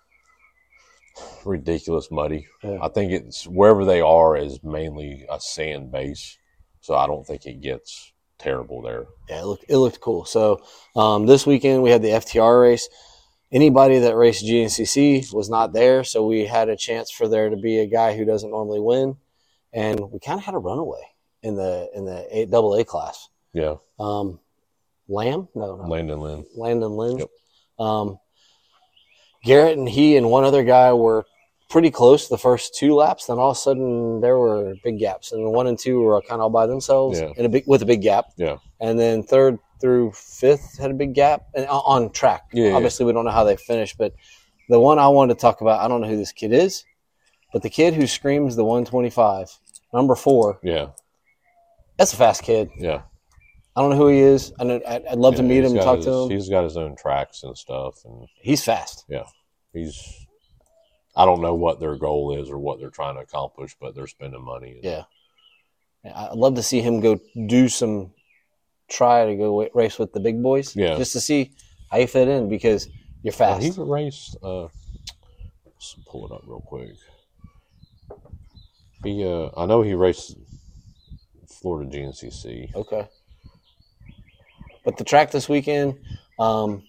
ridiculous muddy. Yeah. I think it's wherever they are is mainly a sand base, so I don't think it gets terrible there. Yeah, it looked it looked cool. So um, this weekend we had the F T R race. Anybody that raced G N C C was not there, so we had a chance for there to be a guy who doesn't normally win, and we kind of had a runaway in the in the a, double A class. Yeah, Um, Lamb, no, no, Landon Lynn. Landon Lynn. Yep. Um, Garrett and he and one other guy were pretty close the first two laps. Then all of a sudden there were big gaps, and one and two were kind of all by themselves Yeah. in a big with a big gap. Yeah, And then third through fifth had a big gap and on track. Yeah, Obviously, we don't know how they finished, but the one I wanted to talk about, I don't know who this kid is, but the kid who screams the one twenty-five, number four, yeah, that's a fast kid. yeah. I don't know who he is. I know, I'd I'd love to Yeah, meet he's him and got talk his- to him. He's got his own tracks and stuff, and He's fast. he's. I don't know what their goal is or what they're trying to accomplish, but they're spending money. And, Yeah. I'd love to see him go do some, try to go wa- race with the big boys. Yeah. Just to see how you fit in because you're Uh, fast. he raced. Uh, let's pull it up real quick. He, uh, I know he raced Florida G N C C. Okay. But the track this weekend, um,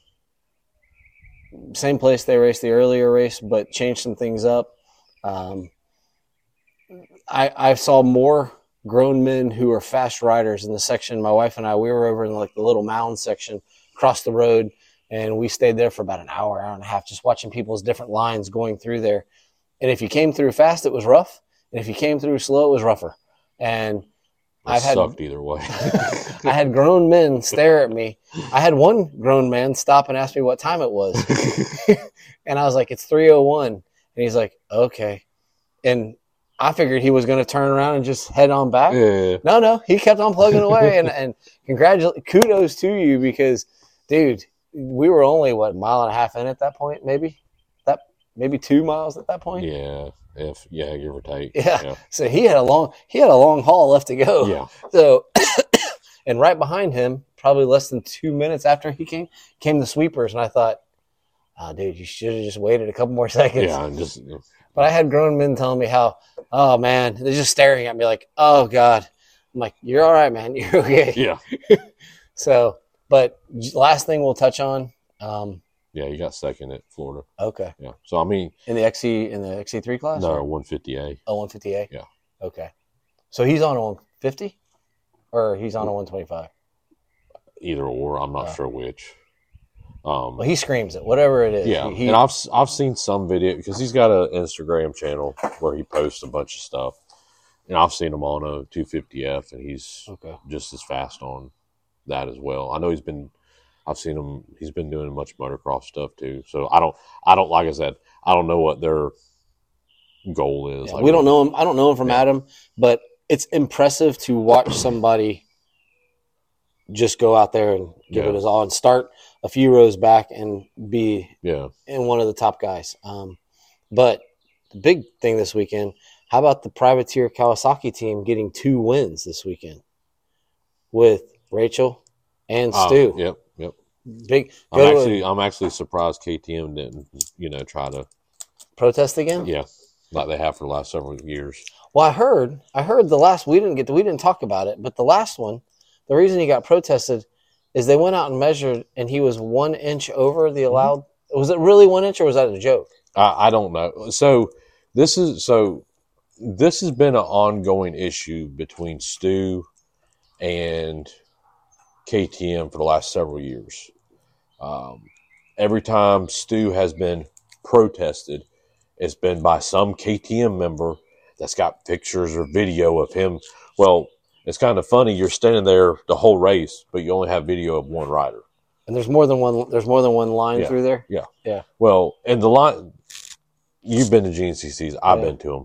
same place they raced the earlier race, but changed some things up. Um, I I saw more grown men who are fast riders in the section. My wife and I, we were over in like the little mound section across the road, and we stayed there for about an hour, hour and a half, just watching people's different lines going through there. And if you came through fast, it was rough, and if you came through slow, it was rougher. And It I've had sucked either way. I had grown men stare at me. I had one grown man stop and ask me what time it was. And I was like, it's three oh one. And he's like, okay. And I figured he was going to turn around and just head on back. Yeah, No, no, he kept on plugging away. And, and congratulations, kudos to you because, dude, we were only, what, mile and a half in at that point, maybe? that Maybe two miles at that point? yeah, if yeah, give or take. Yeah. yeah, So he had a long, he had a long haul left to go. yeah. So, and right behind him, probably less than two minutes after he came, came the sweepers. And I thought, oh, dude, you should have just waited a couple more seconds. Yeah, and just But I had grown men telling me how, oh, man, they're just staring at me like, oh, God. I'm like, you're all right, man. You're okay. yeah, So, but last thing we'll touch on, um, yeah. You got second at Florida. okay, Yeah. So I mean, in the X C in the X C three class? no, one fifty A. Oh, one fifty A? Yeah. Okay. So he's on a one fifty or he's on a one twenty-five? Either or, I'm not Oh. sure which. Um, Well, he screams it, whatever it is. yeah, He, he- and I've I've seen some video because he's got an Instagram channel where he posts a bunch of stuff, and I've seen him on a two fifty F, and he's okay. just as fast on that as well. I know he's been, I've seen him. He's been doing much motocross stuff too. So I don't, I don't like I said, I don't know what their goal is. Yeah, like we don't know him. I don't know him from Yeah. Adam, but it's impressive to watch somebody just go out there and give Yeah. it his all and start a few rows back and be Yeah, in one of the top guys. Um, but the big thing this weekend, how about the Privateer Kawasaki team getting two wins this weekend with Rachel and Uh, Stu? yep, yep. Big I'm go to actually, I'm actually surprised K T M didn't, you know, try to, protest again. yeah, like they have for the last several years. Well, I heard, I heard the last we didn't get to, we didn't talk about it, but the last one, the reason he got protested is they went out and measured, and he was one inch over the allowed. Mm-hmm. Was it really one inch, or was that a joke? I, I don't know. So this is so this has been an ongoing issue between Stu and K T M for the last several years. Um, every time Stu has been protested, it's been by some K T M member that's got pictures or video of him. Well, it's kind of funny. You're standing there the whole race, but you only have video of one rider. And there's more than one. There's more than one line Yeah. through there. Yeah. Yeah. Well, and the line, you've been to G N C Cs. I've Yeah. been to them.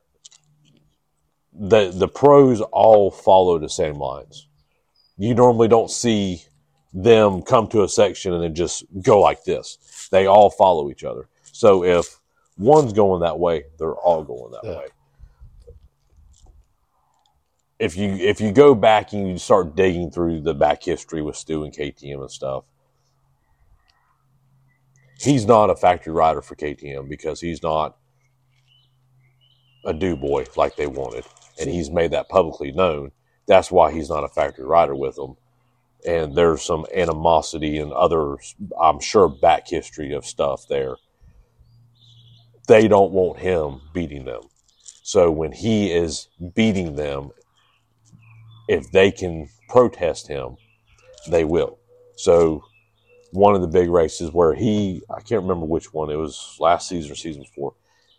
The the pros all follow the same lines. You normally don't see them come to a section and then just go like this. They all follow each other. So if one's going that way, they're all going that Yeah. way. If you if you go back and you start digging through the back history with Stu and K T M and stuff, he's not a factory rider for K T M because he's not a do boy like they wanted, and he's made that publicly known. That's why he's not a factory rider with them. And there's some animosity and other, I'm sure, back history of stuff there. They don't want him beating them. So when he is beating them, if they can protest him, they will. So one of the big races where he, I can't remember which one, it was last season or season before,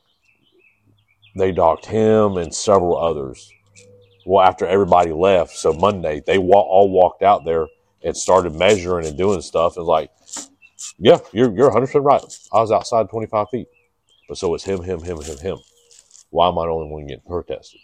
they docked him and several others. Well, after everybody left, so Monday, they wa- all walked out there and started measuring and doing stuff. And like, yeah, you're you're one hundred percent right. I was outside twenty-five feet. But so it's him, him, him, him, him. Why am I the only one getting protested?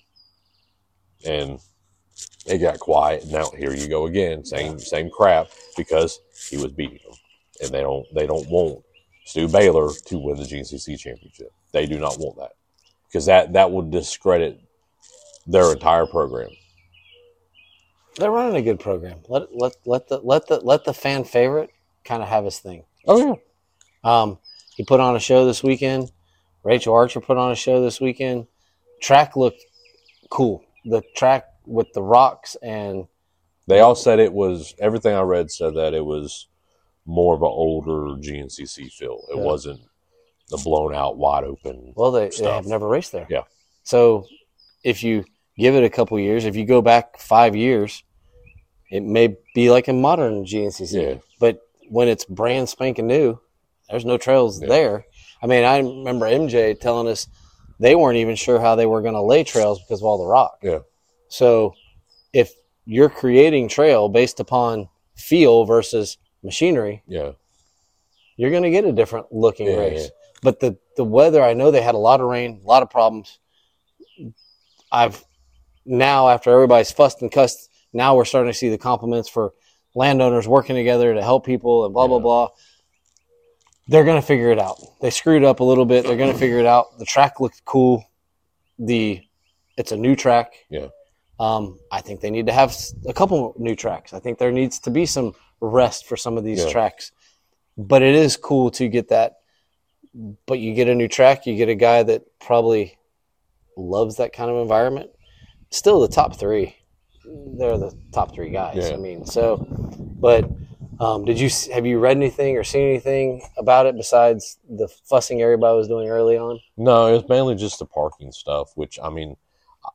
And it got quiet. Now here you go again, same same crap, because he was beating them. And they don't they don't want Stu Baylor to win the G N C C championship. They do not want that. Because that, that would discredit their entire program. They're running a good program. Let let let the let the let the fan favorite kind of have his thing. Oh yeah. Um, he put on a show this weekend. Rachel Archer put on a show this weekend. Track looked cool. The track with the rocks and They all said it was, everything I read said that it was more of an older G N C C feel. It Yeah. wasn't the blown out, wide open. well, they, they stuff. have never raced there. Yeah. So if you give it a couple years, if you go back five years, it may be like a modern G N C C. Yeah. But when it's brand spanking new, there's no trails Yeah. there. I mean, I remember M J telling us they weren't even sure how they were going to lay trails because of all the rock. Yeah. So if you're creating trail based upon feel versus machinery, Yeah. you're going to get a different looking Yeah, race. yeah. But the, the weather, I know they had a lot of rain, a lot of problems. I've now, after everybody's fussed and cussed, now we're starting to see the compliments for landowners working together to help people and blah, blah, Yeah. blah. They're going to figure it out. They screwed up a little bit. They're going to figure it out. The track looked cool. The It's a new track. Yeah. Um, I think they need to have s- a couple new tracks. I think there needs to be some rest for some of these Yeah. tracks. But it is cool to get that. But you get a new track, you get a guy that probably loves that kind of environment. Still the top three. They're the top three guys. Yeah. I mean, so, but um, did you, have you read anything or seen anything about it besides the fussing everybody was doing early on? No, it was mainly just the parking stuff, which, I mean,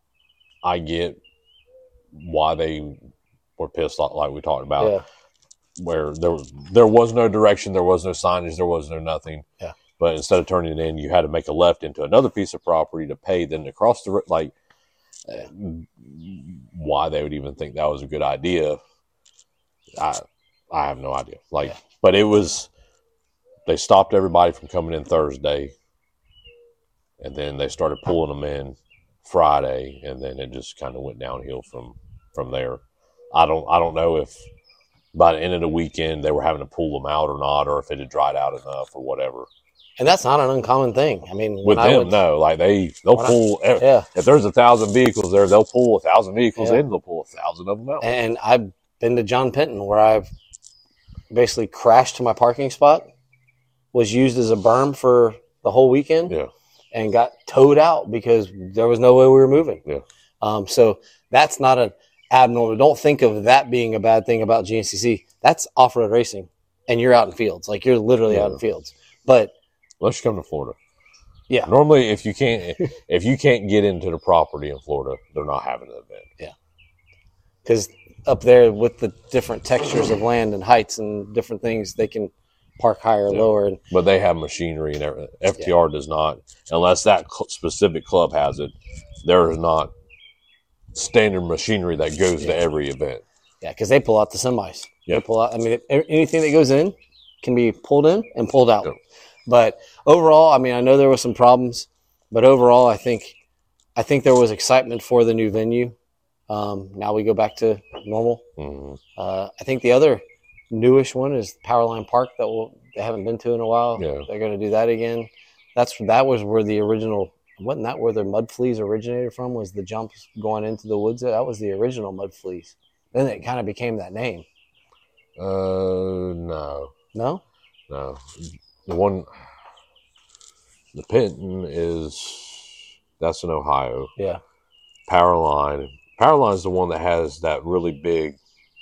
I get why they were pissed off, like we talked about. Yeah. where there there was no direction, there was no signage, there was no nothing. Yeah. But instead of turning it in, you had to make a left into another piece of property to pay, then to cross the like. Yeah. Why they would even think that was a good idea, I I have no idea. Like, yeah. But it was. They stopped everybody from coming in Thursday, and then they started pulling them in Friday, and then it just kind of went downhill from from there. I don't I don't know if by the end of the weekend they were having to pull them out or not, or if it had dried out enough or whatever. And that's not an uncommon thing. I mean, with when them, I would, no, like they they'll pull. I, yeah. If there's a thousand vehicles there, they'll pull a thousand vehicles yeah. in. They'll pull a thousand of them out. And I've been to John Penton where I've basically crashed to my parking spot, was used as a berm for the whole weekend, yeah. and got towed out because there was no way we were moving. Yeah. Um, so that's not an abnormal. Don't think of that being a bad thing about G N C C. That's off-road racing, and you're out in fields. Like, you're literally yeah. out in fields. But unless you come to Florida. Yeah. Normally, if you can't if you can't get into the property in Florida, they're not having an event. Yeah. Because up there with the different textures of land and heights and different things, they can park higher or yeah. lower. And, but they have machinery and everything. F T R yeah. does not, unless that cl- specific club has it. There is not standard machinery that goes yeah. to every event. Yeah, because they pull out the semis. Yeah. They pull out. I mean, anything that goes in can be pulled in and pulled out. Yeah. But overall, I mean, I know there were some problems, but overall, I think, I think there was excitement for the new venue. Um, now we go back to normal. Mm-hmm. Uh, I think the other newish one is Powerline Park that we'll, they haven't been to in a while. Yeah. They're going to do that again. That's that was where the original wasn't that where the mud fleas originated from? Was the jumps going into the woods? That was the original mud fleas. Then it kind of became that name. Uh, no, no, no. The one, the Penton is that's in Ohio. Yeah. Powerline, Powerline is the one that has that really big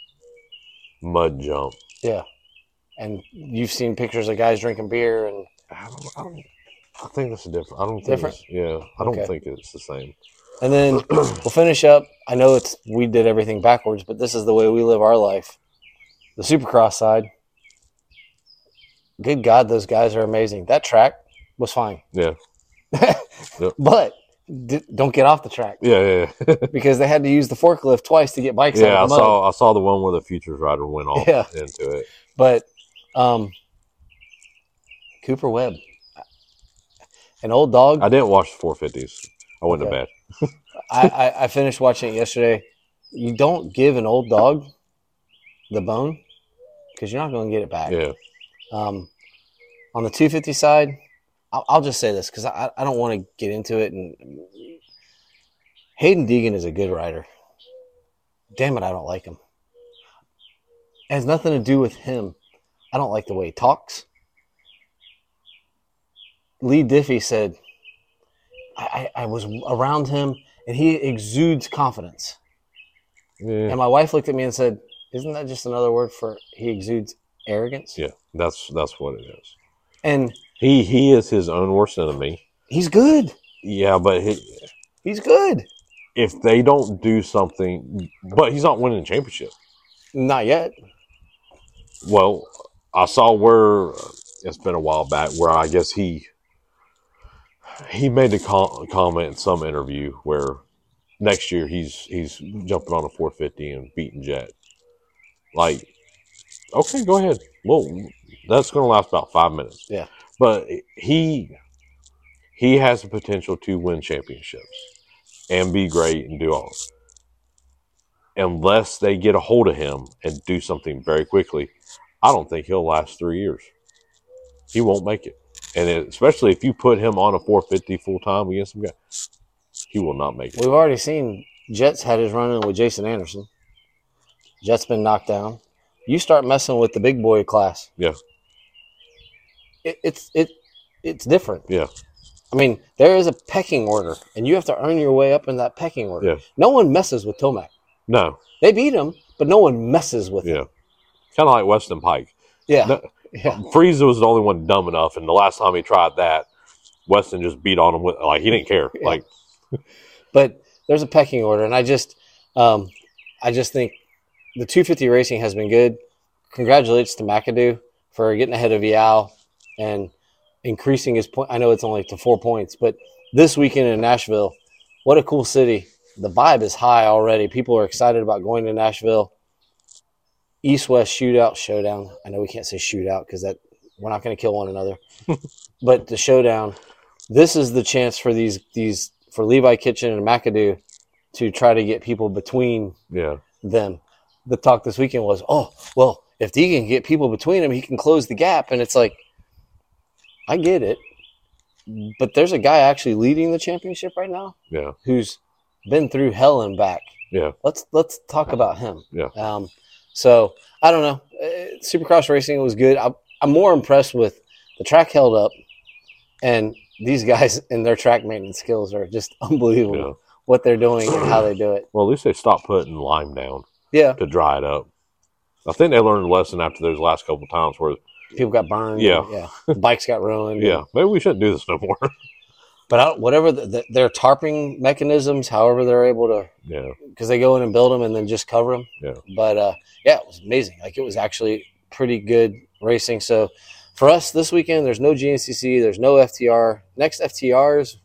mud jump. Yeah, and you've seen pictures of guys drinking beer and. I don't. I, don't, I think that's different. I don't think. Different? It's, yeah, I don't Okay. think it's the same. And then we'll finish up. I know it's we did everything backwards, but this is the way we live our life. The Supercross side. Good God, those guys are amazing. That track was fine. Yeah. Yep. But d- don't get off the track. Yeah, yeah, yeah. Because they had to use the forklift twice to get bikes yeah, out I of the mud. saw. I saw the one where the Futures rider went off Yeah. into it. But um, Cooper Webb, an old dog. I didn't watch the four fifties. I went Okay. to bed. I, I, I finished watching it yesterday. You don't give an old dog the bone because you're not going to get it back. Yeah. Um, on the two fifty side, I'll, I'll just say this because I, I don't want to get into it. And Hayden Deegan is a good rider. Damn it, I don't like him. It has nothing to do with him. I don't like the way he talks. Lee Diffie said, I, I, I was around him, and he exudes confidence. Yeah. And my wife looked at me and said, isn't that just another word for he exudes arrogance? Yeah. That's that's what it is. And He he is his own worst enemy. he's good. Yeah, but he, He's good. if they don't do something, but he's not winning a championship. Not yet. Well, I saw where it's been a while back where I guess he he made a com- comment in some interview where next year he's he's jumping on a four fifty and beating Jet. Like, okay, go ahead. Well, that's going to last about five minutes. Yeah. But he he has the potential to win championships and be great and do all. Unless they get a hold of him and do something very quickly, I don't think he'll last three years. He won't make it. And it, especially if you put him on a four fifty full time against some guy, he will not make it. We've already seen Jet's had his run-in with Jason Anderson. Jet's been knocked down. You start messing with the big boy class. Yeah. It, it's it it's different. Yeah. I mean, there is a pecking order, and you have to earn your way up in that pecking order. Yeah. No one messes with Tomac. No. They beat him, but no one messes with Yeah. him. Kind of like Weston Pike. Yeah. No, yeah. Frieza was the only one dumb enough, and the last time he tried that, Weston just beat on him with like he didn't care. Yeah. Like, But there's a pecking order, and I just, um, I just think the two fifty racing has been good. congratulations to McAdoo for getting ahead of Vial and increasing his point. I know it's only to four points, but this weekend in Nashville, what a cool city. The vibe is high already. People are excited about going to Nashville. East-West shootout, showdown. I know we can't say shootout because that we're not going to kill one another. But the showdown, this is the chance for these these for Levi Kitchen and McAdoo to try to get people between Yeah. them. The talk this weekend was, oh, well, if he can get people between them, he can close the gap. And it's like, I get it. But there's a guy actually leading the championship right now Yeah. who's been through hell and back. Yeah. Let's let's talk about him. Yeah. Um, so, I don't know. Uh, Supercross racing was good. I, I'm more impressed with the track held up, and these guys and their track maintenance skills are just unbelievable. Yeah. What they're doing and how they do it. Well, at least they stopped putting lime down Yeah. to dry it up. I think they learned a lesson after those last couple of times where, People got burned. Yeah. Yeah. The bikes got ruined. yeah, maybe we shouldn't do this no more. But I, whatever the, the, their tarping mechanisms, however they're able to, Yeah. because they go in and build them and then just cover them. Yeah. But uh, yeah, it was amazing. Like it was actually pretty good racing. So for us this weekend, there's no G N C C, there's no F T R. Next F T R is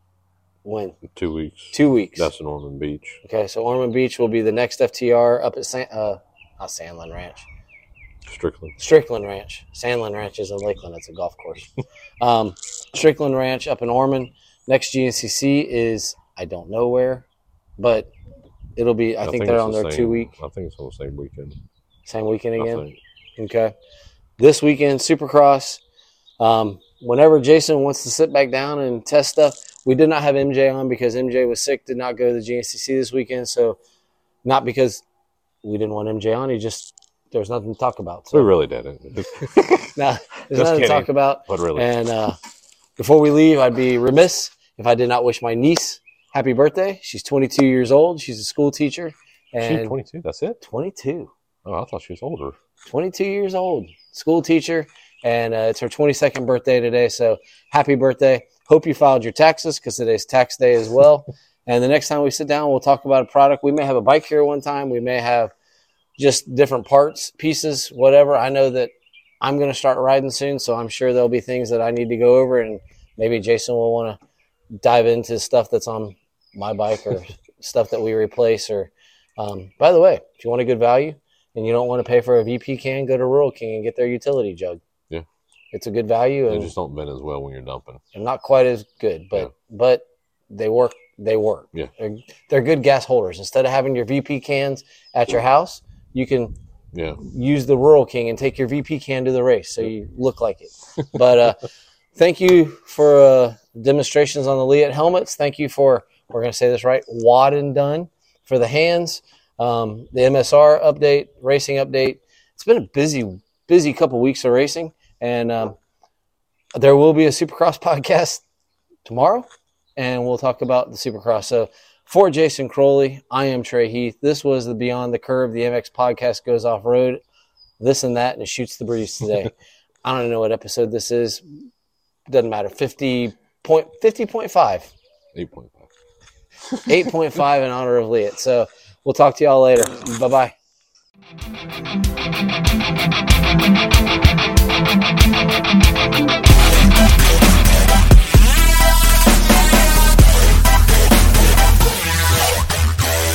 when? Two weeks. Two weeks. That's in Ormond Beach. Okay, so Ormond Beach will be the next F T R up at San, uh, not Sandland Ranch. Strickland. Strickland Ranch. Sandland Ranch is in Lakeland. It's a golf course. um, Strickland Ranch up in Ormond. Next G N C C is, I don't know where, but it'll be, I, I think, think they're on the their same, two week. I think it's on the same weekend. Same weekend again? I Okay. This weekend, Supercross. Um, whenever Jason wants to sit back down and test stuff, we did not have M J on because M J was sick, did not go to the G N C C this weekend. So not because we didn't want M J on, he just, there was nothing to talk about. So. We really didn't. no, there's nothing kidding. to talk about. But really. And uh, before we leave, I'd be remiss if I did not wish my niece happy birthday. She's twenty-two years old. She's a school teacher. And She's twenty-two. That's it? twenty-two. Oh, I thought she was older. twenty-two years old. School teacher. And uh, it's her twenty-second birthday today. So happy birthday. Hope you filed your taxes because today's tax day as well. And the next time we sit down, we'll talk about a product. We may have a bike here one time. We may have just different parts, pieces, whatever. I know that I'm going to start riding soon, so I'm sure there'll be things that I need to go over, and maybe Jason will want to dive into stuff that's on my bike or stuff that we replace. Or, um, by the way, if you want a good value and you don't want to pay for a V P can, go to Rural King and get their utility jug. Yeah, it's a good value. They and just don't bend as well when you're dumping. And not quite as good, but yeah. but they work. They work. Yeah, they're, they're good gas holders. Instead of having your V P cans at your house, you can yeah. use the Rural King and take your V P can to the race so you look like it. But uh, thank you for uh, demonstrations on the Leatt helmets. Thank you for, we're going to say this right, Wad and Done for the hands, um, the M S R update, racing update. It's been a busy, busy couple weeks of racing, and um, there will be a Supercross podcast tomorrow, and we'll talk about the Supercross. So for Jason Crowley, I am Trey Heath. This was the Beyond the Curve. The M X podcast goes off-road, this and that, and it shoots the breeze today. I don't know what episode this is. Doesn't matter. fifty point five. eight point five. eight point five in honor of Leatt. So we'll talk to y'all later. Bye-bye.